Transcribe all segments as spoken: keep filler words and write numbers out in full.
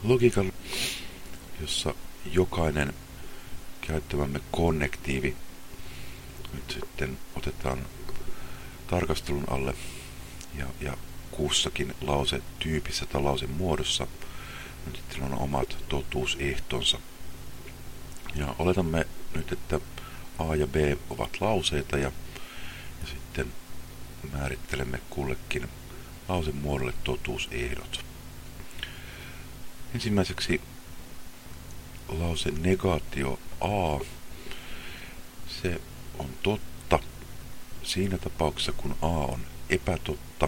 Logiikan, jossa jokainen käyttämämme konnektiivi nyt sitten otetaan tarkastelun alle ja, ja kussakin lausetyypissä tai lausemuodossa nyt sitten on omat totuusehtonsa. Ja oletamme nyt, että A ja B ovat lauseita ja, ja sitten määrittelemme kullekin lausemuodolle totuusehdot. Ensimmäiseksi lause negaatio A. Se on totta siinä tapauksessa, kun A on epätotta,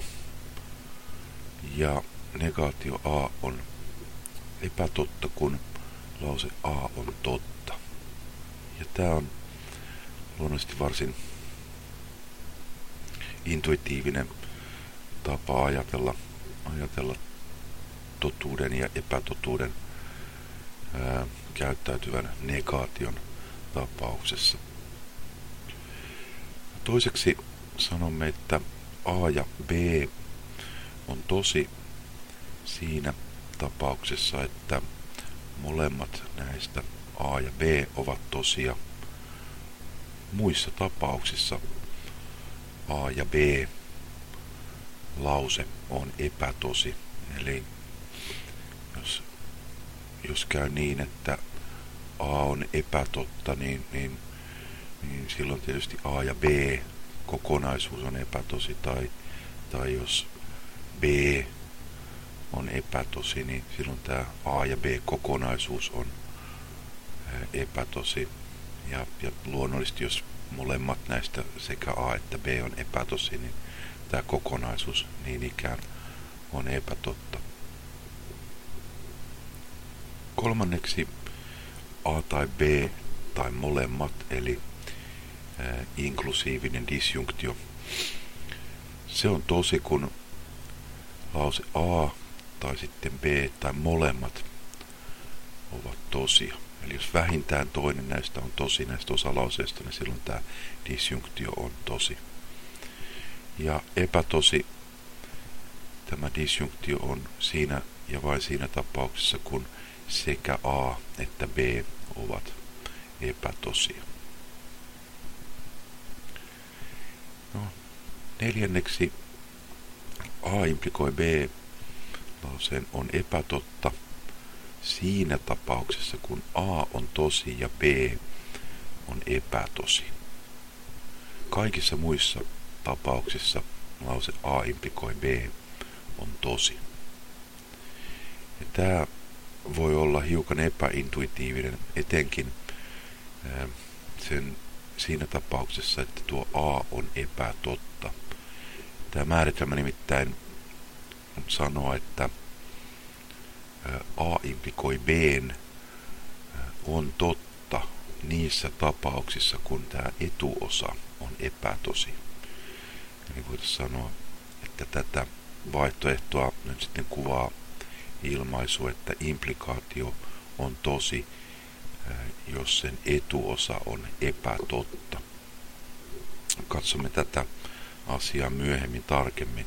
ja negaatio A on epätotta, kun lause A on totta. Ja tämä on luonnollisesti varsin intuitiivinen tapa ajatella, ajatella totuuden ja epätotuuden ää, käyttäytyvän negaation tapauksessa. Toiseksi sanomme, että A ja B on tosi siinä tapauksessa, että molemmat näistä A ja B ovat tosia. Muissa tapauksissa A ja B lause on epätosi. Eli jos, jos käy niin, että A on epätotta, niin, niin, niin silloin tietysti A ja B kokonaisuus on epätosi, tai, tai jos B on epätosi, niin silloin tämä A ja B kokonaisuus on epätosi. Ja, ja luonnollisesti, jos molemmat näistä sekä A että B on epätosi, niin tämä kokonaisuus niin ikään on epätotta. Kolmanneksi A tai B tai molemmat, eli ää, inklusiivinen disjunktio. Se on tosi, kun lause A tai sitten B tai molemmat ovat tosia. Eli jos vähintään toinen näistä on tosi näistä osalauseista, niin silloin tämä disjunktio on tosi. Ja epätosi, tämä disjunktio on siinä ja vain siinä tapauksessa, kun sekä A että B ovat epätosia. No, neljänneksi A implikoi B lauseen on epätotta siinä tapauksessa, kun A on tosi ja B on epätosi. Kaikissa muissa tapauksissa lause A implikoi B on tosi. Ja tämä voi olla hiukan epäintuitiivinen, etenkin ää, sen, siinä tapauksessa, että tuo A on epätotta. Tämä määritelmä nimittäin sanoo, että A implikoi B:n on totta niissä tapauksissa, kun tämä etuosa on epätosi. Eli voitaisiin sanoa, että tätä vaihtoehtoa nyt sitten kuvaa ilmaisu, että implikaatio on tosi, jos sen etuosa on epätotta. Katsomme tätä asiaa myöhemmin tarkemmin.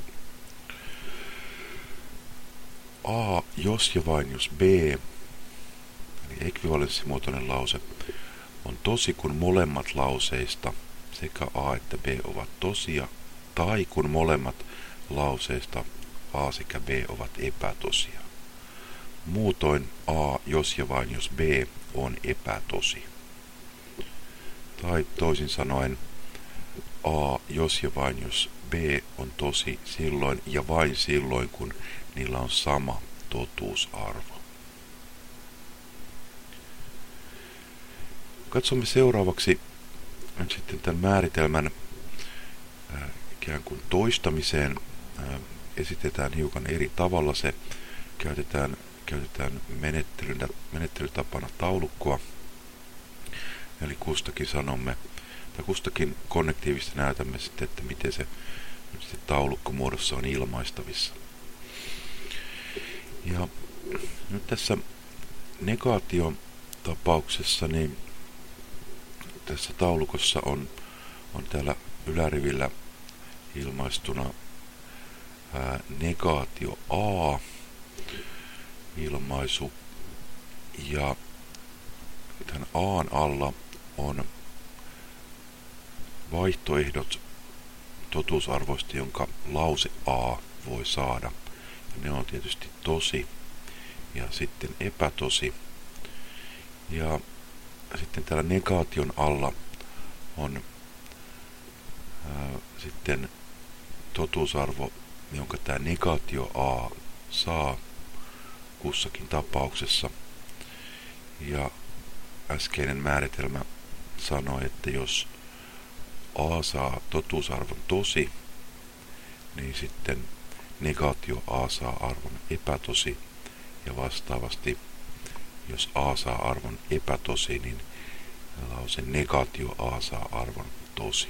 A, jos ja vain jos B, eli ekvivalenssimuotoinen lause, on tosi, kun molemmat lauseista, sekä A että B, ovat tosia, tai kun molemmat lauseista A sekä B ovat epätosia. Muutoin A, jos ja vain jos B, on epätosi. Tai toisin sanoen A, jos ja vain jos B on tosi silloin ja vain silloin, kun niillä on sama totuusarvo. Katsomme seuraavaksi nyt sitten tämän määritelmän ää, ikään kuin toistamiseen. Ää, esitetään hiukan eri tavalla se. Käytetään, käytetään menettelytapana taulukkoa. Eli kustakin sanomme, tai kustakin konnektiivista näytämme sitten, että miten se nyt sitten taulukkomuodossa on ilmaistavissa. Ja nyt tässä negaatiotapauksessa, niin tässä taulukossa on, on täällä ylärivillä ilmaistuna ää, negaatio A. ilmaisu. Ja tämän A:n alla on vaihtoehdot totuusarvoista, jonka lause A voi saada. Ja ne on tietysti tosi ja sitten epätosi. Ja sitten täällä negaation alla on ää, sitten totuusarvo, jonka tämä negaatio A saa kussakin tapauksessa. Ja äskeinen määritelmä sanoi, että jos A saa totuusarvon tosi, niin sitten negaatio A saa arvon epätosi, ja vastaavasti jos A saa arvon epätosi, niin lause negaatio A saa arvon tosi.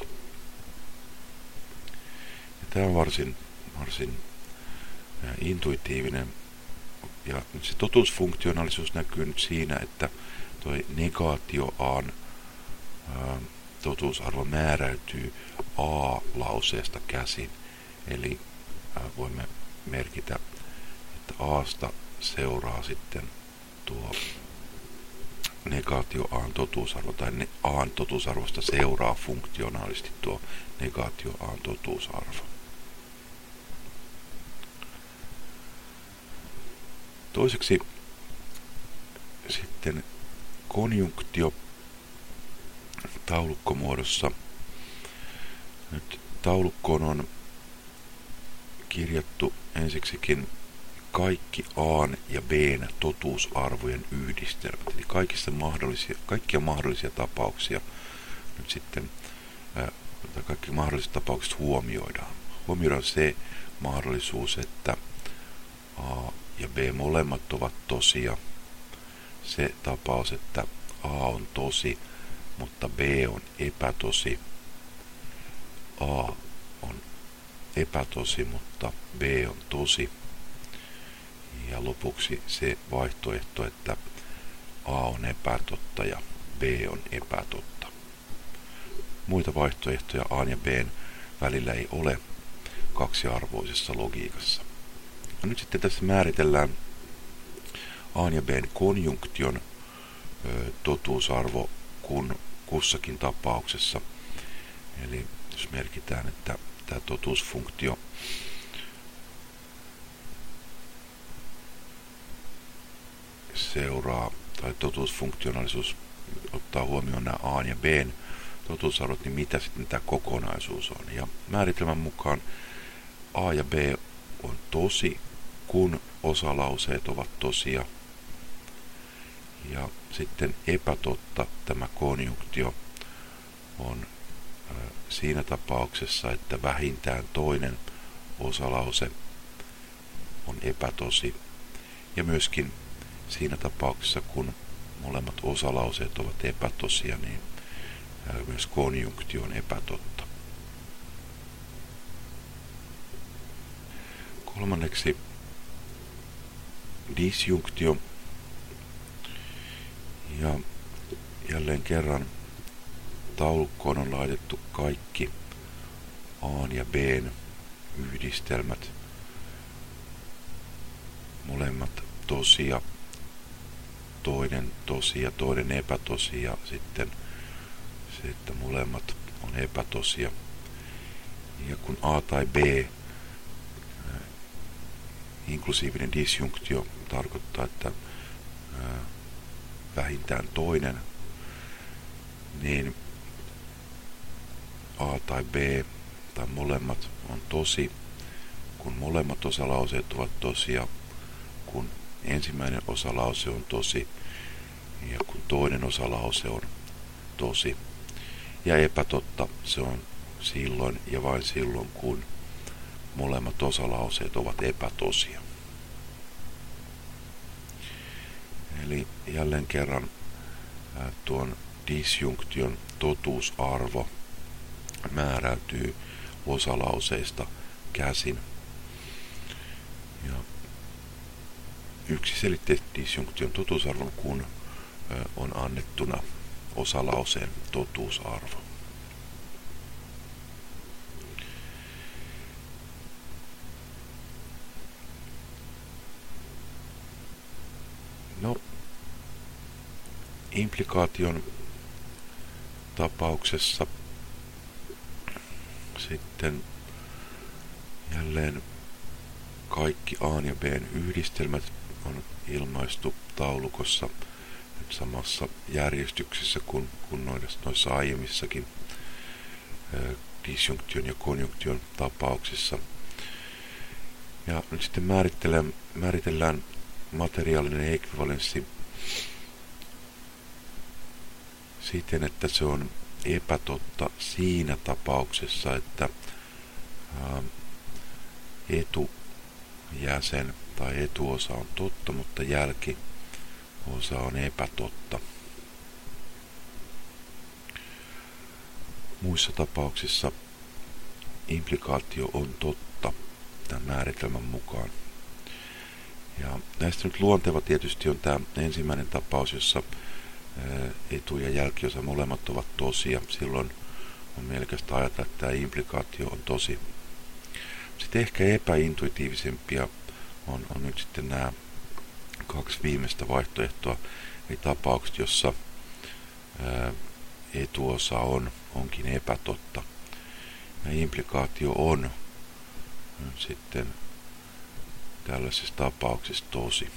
Ja tämä on varsin, varsin intuitiivinen, ja se totuusfunktionaalisuus näkyy nyt siinä, että toi negaatio A:n ää, totuusarvo määräytyy A-lauseesta käsin. Eli ää, voimme merkitä, että A:sta seuraa sitten tuo negaatio A:n totuusarvo, tai ne A:n totuusarvosta seuraa funktionaalisesti tuo negaatio A:n totuusarvo. Toiseksi sitten konjunktio taulukkomuodossa. Nyt taulukkoon on kirjattu ensiksikin kaikki A:n ja B:n totuusarvojen yhdistelmät. Eli kaikissa mahdollisia, kaikkia mahdollisia tapauksia nyt sitten, ää, kaikki mahdolliset tapaukset huomioidaan. Huomioidaan se mahdollisuus, että A ja B molemmat ovat tosia. Se tapaus, että A on tosi, mutta B on epätosi. A on epätosi, mutta B on tosi. Ja lopuksi se vaihtoehto, että A on epätotta ja B on epätotta. Muita vaihtoehtoja A ja B:n välillä ei ole kaksiarvoisessa logiikassa. Ja nyt sitten tässä määritellään A ja B:n konjunktion ö, totuusarvo kun kussakin tapauksessa. Eli jos merkitään, että tämä totuusfunktio seuraa, tai totuusfunktionaalisuus ottaa huomioon nämä A ja B:n totuusarvot, niin mitä sitten tämä kokonaisuus on. Ja määritelmän mukaan A ja B on tosi, kun osalauseet ovat tosia. Ja sitten epätotta tämä konjunktio on ö, siinä tapauksessa, että vähintään toinen osalause on epätosi. Ja myöskin siinä tapauksessa, kun molemmat osalauseet ovat epätosia, niin ö, myös konjunktio on epätotta. Kolmanneksi disjunktio. Ja jälleen kerran taulukkoon on laitettu kaikki A ja B:n yhdistelmät. Molemmat tosia, toinen tosi ja toinen epätosi, ja sitten se, että molemmat on epätosia. Ja kun A tai B, inklusiivinen disjunktio tarkoittaa, että vähintään toinen, niin A tai B tai molemmat on tosi, kun molemmat osalauseet ovat tosia, kun ensimmäinen osalause on tosi ja kun toinen osalause on tosi. Ja epätotta se on silloin ja vain silloin, kun molemmat osalauseet ovat epätosia. Eli jälleen kerran ää, tuon disjunktion totuusarvo määräytyy osalauseista käsin. Ja yksiselitteisesti disjunktion totuusarvon, kun ää, on annettuna osalauseen totuusarvo. No, implikaation tapauksessa sitten jälleen kaikki A ja B:n yhdistelmät on ilmaistu taulukossa nyt samassa järjestyksessä kuin, kuin noissa aiemmissakin disjunktion ja konjunktion tapauksissa. Ja nyt sitten määritellään, määritellään materiaalinen ekvivalenssi siten, että se on epätotta siinä tapauksessa, että ää, etujäsen tai etuosa on totta, mutta jälkiosa on epätotta. Muissa tapauksissa implikaatio on totta tämän määritelmän mukaan. Ja näistä nyt luonteva tietysti on tämä ensimmäinen tapaus, jossa etu- ja jälkiosa molemmat ovat tosia. Silloin on mielekästä ajatella, että tämä implikaatio on tosi. Sitten ehkä epäintuitiivisempia on, on nyt sitten nämä kaksi viimeistä vaihtoehtoa, eli tapaukset, jossa ää, etuosa on, onkin epätotta. Ja implikaatio on sitten tällaisessa tapauksessa tosi.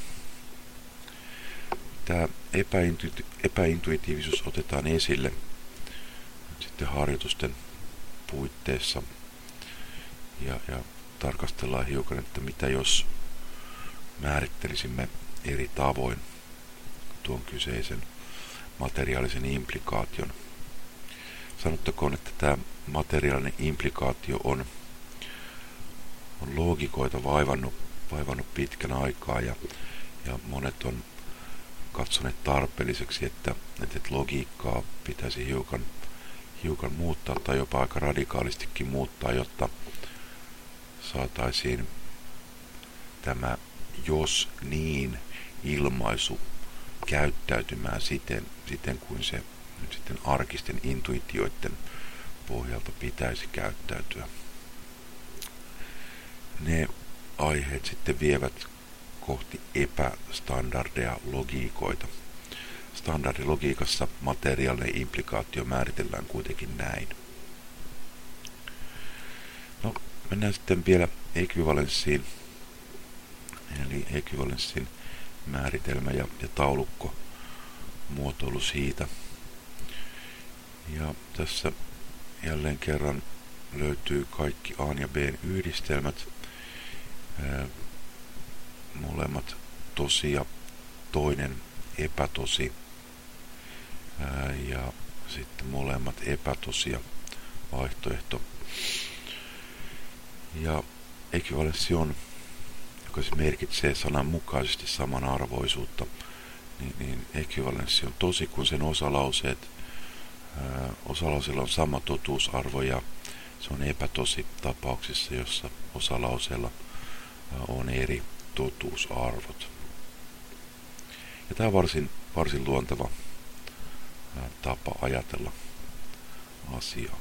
Tämä epäintuiti- epäintuitiivisuus otetaan esille sitten harjoitusten puitteissa ja, ja tarkastellaan hiukan, että mitä jos määrittelisimme eri tavoin tuon kyseisen materiaalisen implikaation. Sanottakoon, että tämä materiaalinen implikaatio on, on loogikoita vaivannut, vaivannut pitkän aikaa ja, ja monet on katsoneet tarpeelliseksi, että, että logiikkaa pitäisi hiukan, hiukan muuttaa tai jopa aika radikaalistikin muuttaa, jotta saataisiin tämä jos niin ilmaisu käyttäytymään siten, siten kuin se nyt sitten arkisten intuitioiden pohjalta pitäisi käyttäytyä. Ne aiheet sitten vievät kohti epästandardeja logiikoita. Standardilogiikassa materiaalinen implikaatio määritellään kuitenkin näin. No, mennään sitten vielä ekvivalenssiin, eli ekvivalenssin määritelmä ja, ja taulukko muotoilu siitä. Ja tässä jälleen kerran löytyy kaikki A ja B:n yhdistelmät, ää, molemmat tosi ja toinen epätosi, ää, ja sitten molemmat epätosia vaihtoehto. Ja ekvivalenssi on, joka se merkitsee sananmukaisesti samanarvoisuutta, niin, niin ekvivalenssi on tosi, kun sen osalauseet, ää, osalauseilla on sama totuusarvo, ja se on epätosi tapauksissa, jossa osalauseilla ää, on eri totuusarvot. Ja tämä on varsin, varsin luonteva ää, tapa ajatella asiaa.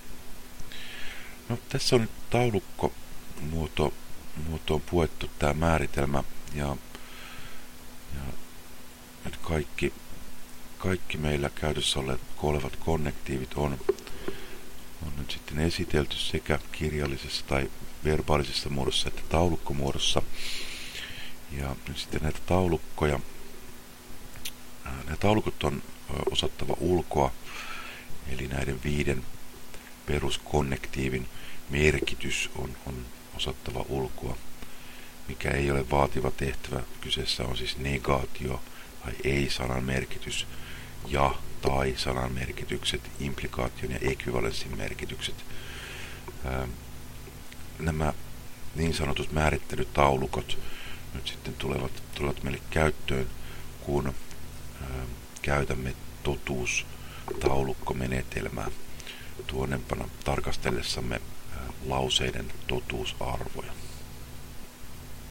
No, tässä on nyt taulukko muoto, muotoon puettu tämä määritelmä, ja, ja nyt kaikki, kaikki meillä käytössä olevat konnektiivit on, on nyt sitten esitelty sekä kirjallisessa tai verbaalisessa muodossa että taulukkomuodossa. Ja nyt sitten näitä taulukkoja, nämä taulukot on osattava ulkoa, eli näiden viiden peruskonnektiivin merkitys on, on osattava ulkoa, mikä ei ole vaativa tehtävä. Kyseessä on siis negaatio tai ei-sanan merkitys ja tai sanan merkitykset, implikaation ja ekvivalenssin merkitykset. Ää, nämä niin sanotut määrittelytaulukot nyt sitten tulevat, tulevat meille käyttöön, kun ää, käytämme totuustaulukkomenetelmää tuonnempana tarkastellessamme ää, lauseiden totuusarvoja.